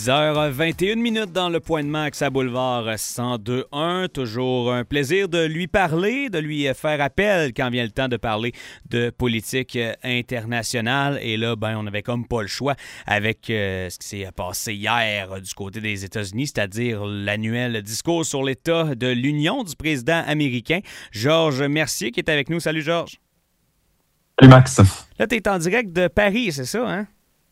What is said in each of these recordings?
10h21 dans le Point de Max à Boulevard 102.1. Toujours un plaisir de lui parler, de lui faire appel quand vient le temps de parler de politique internationale. Et là, on n'avait comme pas le choix avec ce qui s'est passé hier du côté des États-Unis, c'est-à-dire l'annuel discours sur l'état de l'Union du président américain, Georges Mercier, qui est avec nous. Salut, Georges. Salut, Max. Là, tu es en direct de Paris, c'est ça, hein?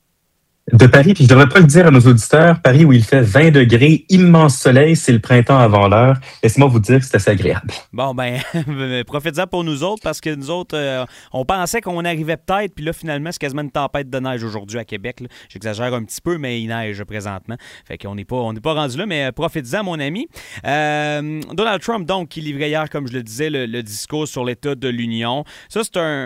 De Paris, puis je devrais pas le dire à nos auditeurs, Paris où il fait 20 degrés, immense soleil, c'est le printemps avant l'heure. Laissez-moi vous dire que c'est assez agréable. Bon, profitez-en pour nous autres, parce que nous autres, on pensait qu'on arrivait peut-être, puis là, finalement, c'est quasiment une tempête de neige aujourd'hui à Québec. Là. J'exagère un petit peu, mais il neige présentement. Fait qu'on n'est pas rendu là, mais profitez-en, mon ami. Donald Trump, donc, qui livrait hier, comme je le disais, le discours sur l'état de l'Union. Ça,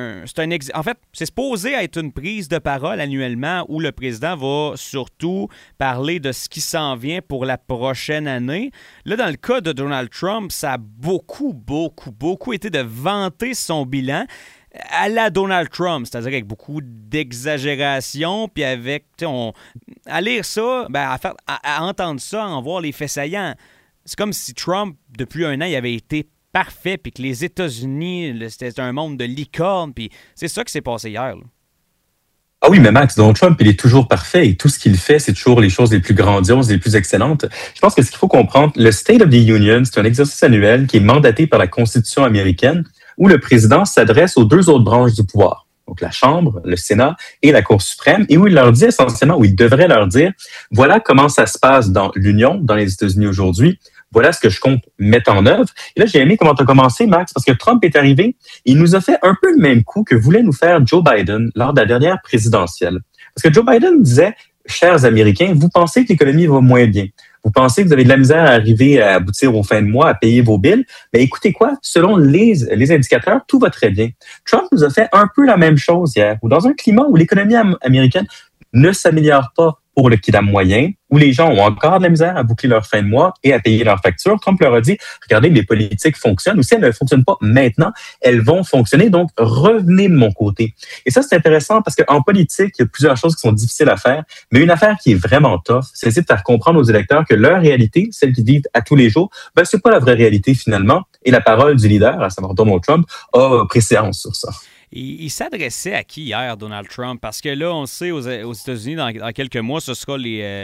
en fait, c'est supposé être une prise de parole annuellement où le président va surtout parler de ce qui s'en vient pour la prochaine année. Là, dans le cas de Donald Trump, ça a beaucoup été de vanter son bilan à la Donald Trump, c'est-à-dire avec beaucoup d'exagération, puis avec, à lire ça, à entendre ça, à en voir les faits saillants. C'est comme si Trump, depuis un an, il avait été parfait, puis que les États-Unis, c'était un monde de licorne, puis c'est ça qui s'est passé hier, là. Ah oui, mais Max, Donald Trump, il est toujours parfait et tout ce qu'il fait, c'est toujours les choses les plus grandioses, les plus excellentes. Je pense que ce qu'il faut comprendre, le State of the Union, c'est un exercice annuel qui est mandaté par la Constitution américaine où le président s'adresse aux deux autres branches du pouvoir. Donc la Chambre, le Sénat et la Cour suprême, et où il leur dit essentiellement, où il devrait leur dire, voilà comment ça se passe dans l'Union, dans les États-Unis aujourd'hui. Voilà ce que je compte mettre en œuvre. Et là, j'ai aimé comment tu as commencé, Max, parce que Trump est arrivé, il nous a fait un peu le même coup que voulait nous faire Joe Biden lors de la dernière présidentielle. Parce que Joe Biden disait, chers Américains, vous pensez que l'économie va moins bien. Vous pensez que vous avez de la misère à arriver à aboutir aux fins de mois, à payer vos billes. Mais écoutez quoi, selon les indicateurs, tout va très bien. Trump nous a fait un peu la même chose hier, où dans un climat où l'économie américaine ne s'améliore pas pour le kidam moyen, où les gens ont encore de la misère à boucler leur fin de mois et à payer leurs factures. Trump leur a dit, regardez, les politiques fonctionnent, ou si elles ne fonctionnent pas maintenant, elles vont fonctionner, donc revenez de mon côté. Et ça, c'est intéressant parce qu'en politique, il y a plusieurs choses qui sont difficiles à faire, mais une affaire qui est vraiment tough, c'est essayer de faire comprendre aux électeurs que leur réalité, celle qu'ils vivent à tous les jours, c'est pas la vraie réalité finalement, et la parole du leader, à savoir Donald Trump, a préséance sur ça. Il s'adressait à qui hier, Donald Trump? Parce que là, on sait, aux États-Unis, dans quelques mois, ce sera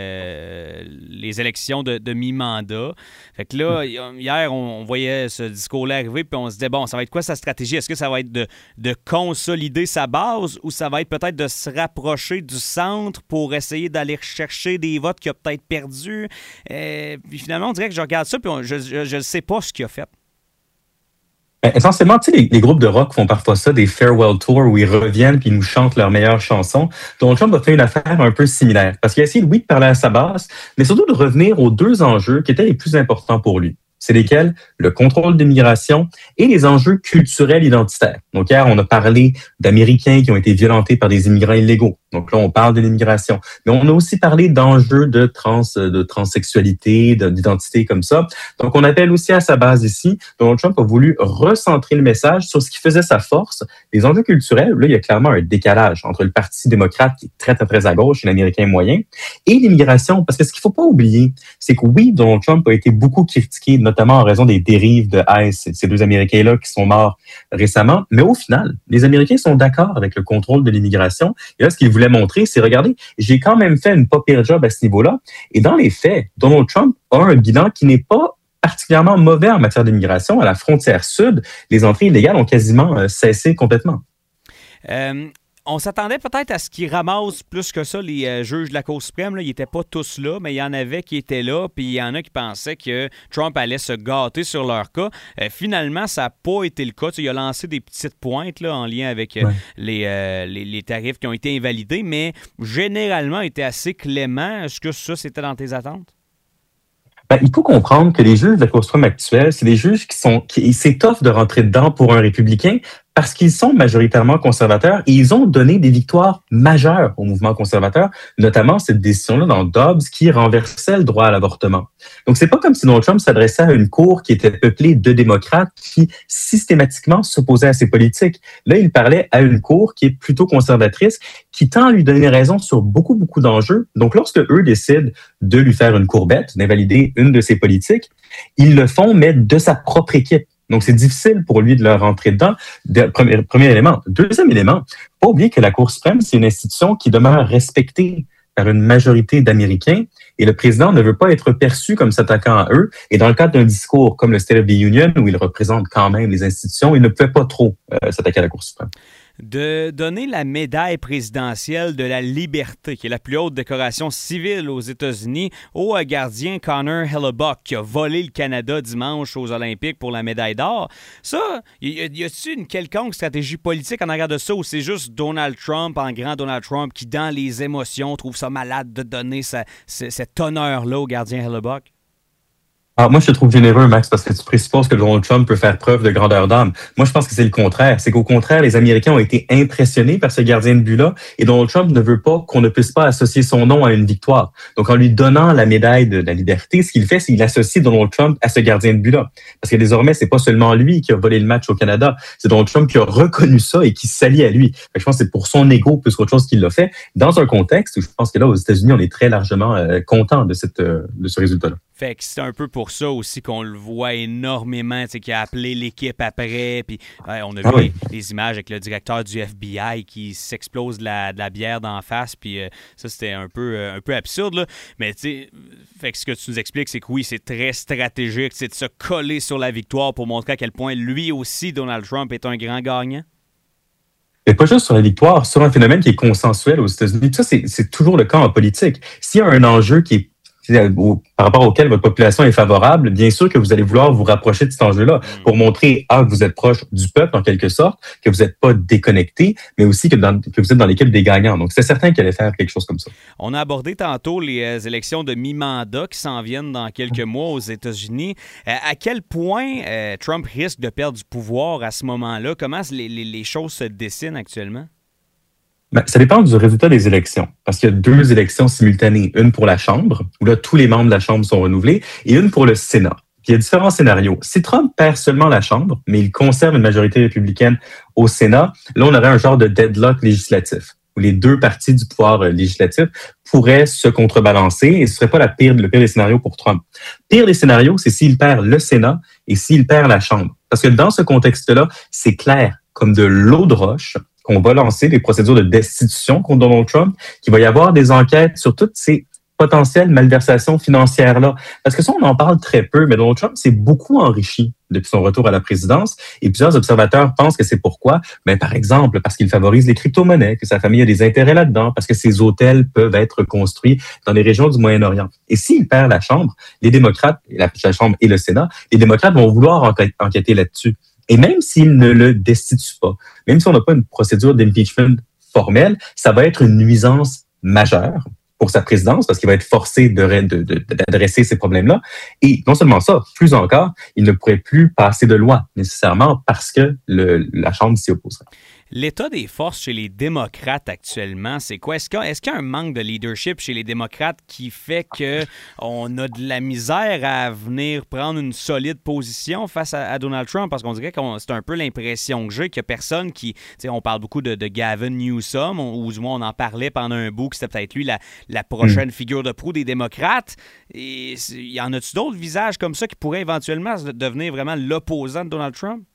les élections de mi-mandat. Fait que là, hier, on voyait ce discours-là arriver, puis on se disait, bon, ça va être quoi sa stratégie? Est-ce que ça va être de consolider sa base ou ça va être peut-être de se rapprocher du centre pour essayer d'aller chercher des votes qu'il a peut-être perdus? Puis finalement, on dirait que je regarde ça, puis je ne sais pas ce qu'il a fait. Essentiellement, tu sais, les groupes de rock font parfois ça, des farewell tours où ils reviennent puis ils nous chantent leurs meilleures chansons. Donald Trump a fait une affaire un peu similaire parce qu'il a essayé, oui, de parler à sa base, mais surtout de revenir aux deux enjeux qui étaient les plus importants pour lui. C'est lesquels? Le contrôle de l'immigration et les enjeux culturels identitaires. Donc hier, on a parlé d'Américains qui ont été violentés par des immigrants illégaux. Donc là, on parle de l'immigration. Mais on a aussi parlé d'enjeux de transsexualité, d'identité comme ça. Donc on appelle aussi à sa base ici. Donald Trump a voulu recentrer le message sur ce qui faisait sa force. Les enjeux culturels, là, il y a clairement un décalage entre le Parti démocrate qui est très, très, très à gauche et l'Américain moyen et l'immigration. Parce que ce qu'il faut pas oublier, c'est que oui, Donald Trump a été beaucoup critiqué, notamment en raison des dérives de ICE, ces deux Américains-là qui sont morts récemment. Mais au final, les Américains sont d'accord avec le contrôle de l'immigration. Et là, ce qu'ils voulaient montrer, c'est, regardez, j'ai quand même fait une pas pire job à ce niveau-là. Et dans les faits, Donald Trump a un bilan qui n'est pas particulièrement mauvais en matière d'immigration. À la frontière sud, les entrées illégales ont quasiment cessé complètement. On s'attendait peut-être à ce qu'ils ramassent plus que ça les juges de la Cour suprême. Là. Ils n'étaient pas tous là, mais il y en avait qui étaient là, puis il y en a qui pensaient que Trump allait se gâter sur leur cas. Finalement, ça n'a pas été le cas. Tu sais, il a lancé des petites pointes là, en lien avec les tarifs qui ont été invalidés, mais généralement, il était assez clément. Est-ce que ça, c'était dans tes attentes? Il faut comprendre que les juges de la Cour suprême actuelle, c'est des juges qui c'est tough de rentrer dedans pour un républicain parce qu'ils sont majoritairement conservateurs et ils ont donné des victoires majeures au mouvement conservateur, notamment cette décision-là dans Dobbs qui renversait le droit à l'avortement. Donc, c'est pas comme si Donald Trump s'adressait à une cour qui était peuplée de démocrates qui systématiquement s'opposaient à ses politiques. Là, il parlait à une cour qui est plutôt conservatrice, qui tend à lui donner raison sur beaucoup, beaucoup d'enjeux. Donc, lorsque eux décident de lui faire une courbette, d'invalider une de ses politiques, ils le font, mais de sa propre équipe. Donc, c'est difficile pour lui de leur rentrer dedans. Premier élément. Deuxième élément, pas oublier que la Cour suprême, c'est une institution qui demeure respectée par une majorité d'Américains et le président ne veut pas être perçu comme s'attaquant à eux. Et dans le cadre d'un discours comme le State of the Union, où il représente quand même les institutions, il ne pouvait pas trop s'attaquer à la Cour suprême. De donner la médaille présidentielle de la liberté, qui est la plus haute décoration civile aux États-Unis, au gardien Connor Hellebuyck, qui a volé le Canada dimanche aux Olympiques pour la médaille d'or. Ça, y a-t-il une quelconque stratégie politique en arrière de ça, ou c'est juste Donald Trump, en grand Donald Trump, qui, dans les émotions, trouve ça malade de donner cet honneur-là au gardien Hellebuyck? Ah, moi, je te trouve généreux, Max, parce que tu présupposes que Donald Trump peut faire preuve de grandeur d'âme. Moi, je pense que c'est le contraire. C'est qu'au contraire, les Américains ont été impressionnés par ce gardien de but-là et Donald Trump ne veut pas qu'on ne puisse pas associer son nom à une victoire. Donc, en lui donnant la médaille de la liberté, ce qu'il fait, c'est qu'il associe Donald Trump à ce gardien de but-là. Parce que désormais, c'est pas seulement lui qui a volé le match au Canada, c'est Donald Trump qui a reconnu ça et qui s'allie à lui. Je pense que c'est pour son ego plus qu'autre chose qu'il l'a fait, dans un contexte où je pense que là, aux États-Unis, on est très largement content de ce résultat-là. Fait que c'est un peu pour ça aussi qu'on le voit énormément, tu sais, qui a appelé l'équipe après, puis on a vu les images avec le directeur du FBI qui s'explose de la bière d'en face, puis ça, c'était un peu absurde, là. Mais tu sais, fait que ce que tu nous expliques, c'est que oui, c'est très stratégique, c'est de se coller sur la victoire pour montrer à quel point lui aussi, Donald Trump, est un grand gagnant. Et pas juste sur la victoire, sur un phénomène qui est consensuel aux États-Unis. Ça, c'est toujours le cas en politique. S'il y a un enjeu qui est par rapport auquel votre population est favorable, bien sûr que vous allez vouloir vous rapprocher de cet enjeu-là pour montrer, que vous êtes proche du peuple, en quelque sorte, que vous n'êtes pas déconnecté, mais aussi que vous êtes dans l'équipe des gagnants. Donc, c'est certain qu'elle allait faire quelque chose comme ça. On a abordé tantôt les élections de mi-mandat qui s'en viennent dans quelques mois aux États-Unis. À quel point Trump risque de perdre du pouvoir à ce moment-là? Comment les choses se dessinent actuellement? Ça dépend du résultat des élections, parce qu'il y a 2 élections simultanées, une pour la Chambre, où là, tous les membres de la Chambre sont renouvelés, et une pour le Sénat. Puis il y a différents scénarios. Si Trump perd seulement la Chambre, mais il conserve une majorité républicaine au Sénat, là, on aurait un genre de deadlock législatif, où les 2 parties du pouvoir législatif pourraient se contrebalancer, et ce serait pas le pire des scénarios pour Trump. Pire des scénarios, c'est s'il perd le Sénat et s'il perd la Chambre. Parce que dans ce contexte-là, c'est clair, comme de l'eau de roche, qu'on va lancer des procédures de destitution contre Donald Trump, qu'il va y avoir des enquêtes sur toutes ces potentielles malversations financières-là. Parce que ça, on en parle très peu, mais Donald Trump s'est beaucoup enrichi depuis son retour à la présidence et plusieurs observateurs pensent que c'est pourquoi. Ben, par exemple, parce qu'il favorise les crypto-monnaies, que sa famille a des intérêts là-dedans, parce que ses hôtels peuvent être construits dans les régions du Moyen-Orient. Et s'il perd la Chambre, les démocrates, la Chambre et le Sénat, les démocrates vont vouloir enquêter là-dessus. Et même s'il ne le destitue pas, même si on n'a pas une procédure d'impeachment formelle, ça va être une nuisance majeure pour sa présidence parce qu'il va être forcé d'adresser ces problèmes-là. Et non seulement ça, plus encore, il ne pourrait plus passer de loi nécessairement parce que la Chambre s'y opposerait. L'état des forces chez les démocrates actuellement, c'est quoi? Est-ce qu'il y a un manque de leadership chez les démocrates qui fait qu'on a de la misère à venir prendre une solide position face à Donald Trump? Parce qu'on dirait que c'est un peu l'impression que j'ai qu'il n'y a personne qui... On parle beaucoup de Gavin Newsom, ou du moins on en parlait pendant un bout, que c'était peut-être lui la prochaine figure de proue des démocrates. Et y en a-tu d'autres visages comme ça qui pourraient éventuellement devenir vraiment l'opposant de Donald Trump?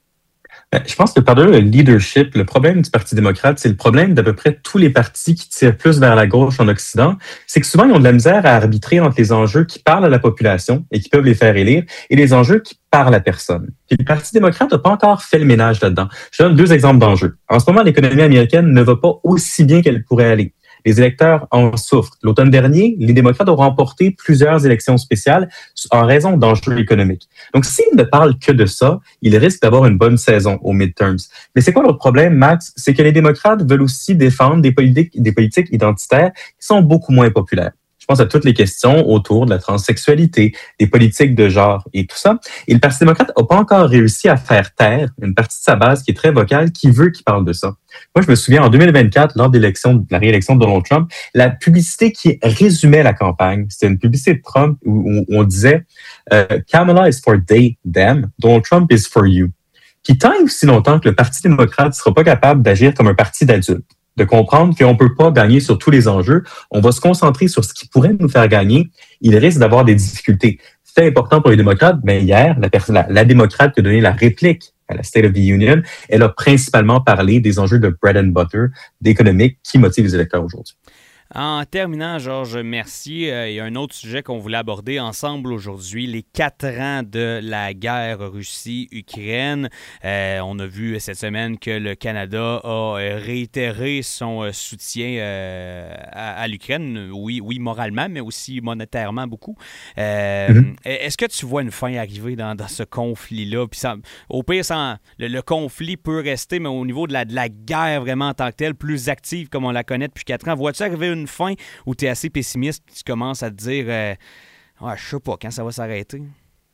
Je pense que par-delà le leadership, le problème du Parti démocrate, c'est le problème d'à peu près tous les partis qui tirent plus vers la gauche en Occident, c'est que souvent, ils ont de la misère à arbitrer entre les enjeux qui parlent à la population et qui peuvent les faire élire et les enjeux qui parlent à personne. Puis le Parti démocrate n'a pas encore fait le ménage là-dedans. Je donne 2 exemples d'enjeux. En ce moment, l'économie américaine ne va pas aussi bien qu'elle pourrait aller. Les électeurs en souffrent. L'automne dernier, les démocrates ont remporté plusieurs élections spéciales en raison d'enjeux économiques. Donc, s'ils ne parlent que de ça, ils risquent d'avoir une bonne saison aux midterms. Mais c'est quoi l'autre problème, Max? C'est que les démocrates veulent aussi défendre des politiques identitaires qui sont beaucoup moins populaires. Je pense à toutes les questions autour de la transsexualité, des politiques de genre et tout ça. Et le Parti démocrate n'a pas encore réussi à faire taire une partie de sa base qui est très vocale, qui veut qu'il parle de ça. Moi, je me souviens, en 2024, lors de la réélection de Donald Trump, la publicité qui résumait la campagne, c'était une publicité de Trump où on disait Kamala is for they, them, Donald Trump is for you. Puis tant et aussi longtemps que le Parti démocrate ne sera pas capable d'agir comme un parti d'adultes, de comprendre qu'on ne peut pas gagner sur tous les enjeux, on va se concentrer sur ce qui pourrait nous faire gagner, il risque d'avoir des difficultés. Fait important pour les démocrates, mais hier, la démocrate qui a donné la réplique à la State of the Union, elle a principalement parlé des enjeux de bread and butter, d'économique, qui motivent les électeurs aujourd'hui. En terminant, Georges, merci. Il y a un autre sujet qu'on voulait aborder ensemble aujourd'hui, les 4 ans de la guerre Russie-Ukraine. On a vu cette semaine que le Canada a réitéré son soutien à l'Ukraine, oui, moralement, mais aussi monétairement beaucoup. Est-ce que tu vois une fin arriver dans ce conflit-là? Puis au pire, le conflit peut rester, mais au niveau de la guerre vraiment en tant que telle, plus active comme on la connaît depuis 4 ans, vois-tu arriver une fin où tu es assez pessimiste, tu commences à te dire je sais pas quand ça va s'arrêter?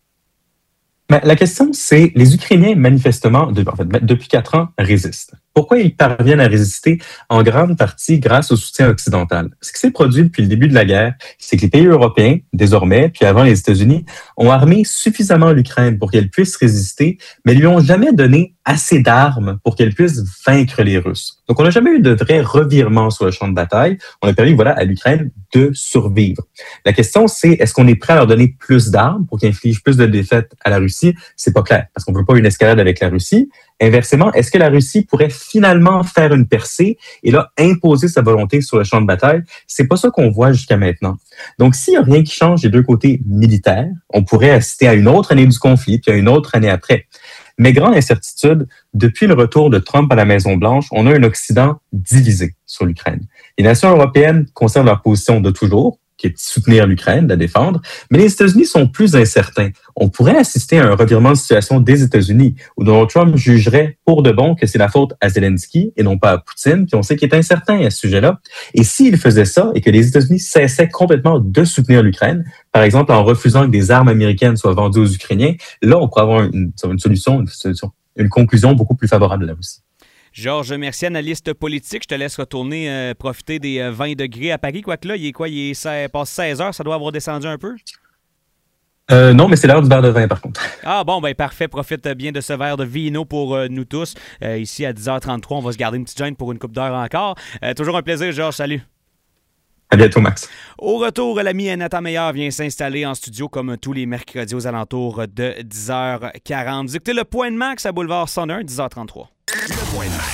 Mais la question, c'est les Ukrainiens, manifestement, depuis 4 ans, résistent. Pourquoi ils parviennent à résister? En grande partie grâce au soutien occidental. Ce qui s'est produit depuis le début de la guerre, c'est que les pays européens, désormais, puis avant les États-Unis, ont armé suffisamment l'Ukraine pour qu'elle puisse résister, mais lui ont jamais donné assez d'armes pour qu'elle puisse vaincre les Russes. Donc, on n'a jamais eu de vrai revirement sur le champ de bataille. On a permis, à l'Ukraine de survivre. La question, c'est est-ce qu'on est prêt à leur donner plus d'armes pour qu'ils infligent plus de défaites à la Russie? C'est pas clair, parce qu'on veut pas une escalade avec la Russie. Inversement, est-ce que la Russie pourrait finalement faire une percée et là imposer sa volonté sur le champ de bataille? C'est pas ça qu'on voit jusqu'à maintenant. Donc, s'il y a rien qui change des deux côtés militaires, on pourrait assister à une autre année du conflit, puis à une autre année après. Mais grande incertitude, depuis le retour de Trump à la Maison-Blanche, on a un Occident divisé sur l'Ukraine. Les nations européennes conservent leur position de toujours, qui est de soutenir l'Ukraine, de la défendre, mais les États-Unis sont plus incertains. On pourrait assister à un revirement de situation des États-Unis, où Donald Trump jugerait pour de bon que c'est la faute à Zelensky et non pas à Poutine, puis on sait qu'il est incertain à ce sujet-là. Et s'il faisait ça et que les États-Unis cessaient complètement de soutenir l'Ukraine, par exemple en refusant que des armes américaines soient vendues aux Ukrainiens, là, on pourrait avoir une conclusion beaucoup plus favorable à la Russie. Georges, merci, analyste politique. Je te laisse retourner profiter des 20 degrés à Paris. Quoique là, il passe 16 heures, ça doit avoir descendu un peu? Non, mais c'est l'heure du verre de vin, par contre. Ah bon, ben parfait. Profite bien de ce verre de vino pour nous tous. Ici, à 10h33, on va se garder une petite gêne pour une couple d'heures encore. Toujours un plaisir, Georges. Salut. À bientôt, Max. Au retour, l'ami Nathan Meilleur vient s'installer en studio comme tous les mercredis aux alentours de 10h40. Vous écoutez le Point de Max à Boulevard 101, 10h33. Le Point de Max.